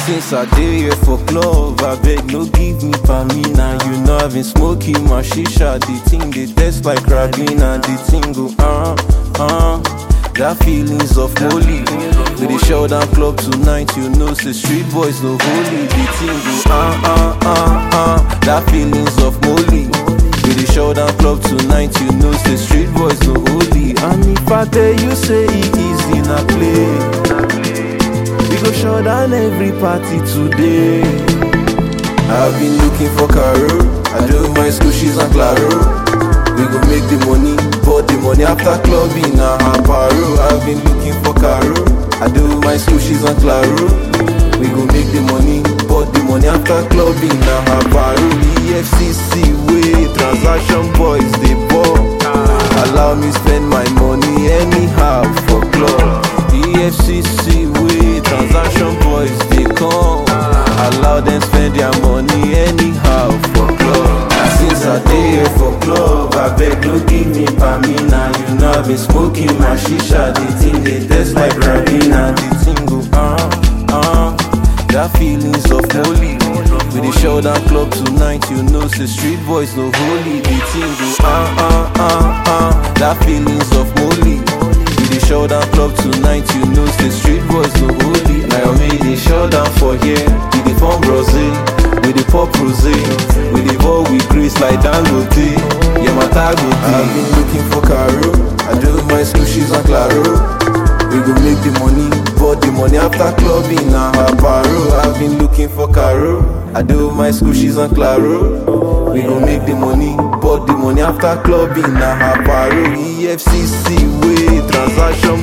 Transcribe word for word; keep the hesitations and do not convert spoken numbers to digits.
Since I dey here for club, I beg no give me pamina. You know I've been smoking my shisha. The thing they taste like Rabina. The thing go uh uh. That feelings of holy. We dey show down club tonight. You know say street boys no holy. The thing go uh uh uh uh. That feelings of molly. We dey show down club tonight. You know say street boys no holy. And if I tell you say it easy na play. We go shut down every party today. I've been looking for Caro. I do my school, she's on Claro. We go make the money, but the money after clubbing na her paro. I've been looking for Caro. I do my school, she's on Claro. We go make the money, but the money after clubbing na her paro. E F C C way, transaction boys they ball. Allow me spend my money anyhow for club. E F C C way, transaction boys they come. Allow them spend their money anyhow for club. Since I dey here for club, I beg no give me pamina. You know I've been smoking my shisha. The thing they taste like Rabina. The thing go uh uh. That feelings of holy. We dey show down club tonight. You know say street boys no holy. The thing go uh uh uh uh. That feelings of molly. Show down club tonight, you know say street boys no holy. Now me they show down for here. We dey form Brazil, we dey pop rosé, we dey ball with grace like Dangote. Yeah, my tag go dey. I've been looking for Caro. I do my school, she's on Claro. We go make the money, but the money after clubbing na her paro. I've been looking for Caro. I do my school, she's on Claro. We go make the money, but the money after clubbing na her paro. E F C C way, transaction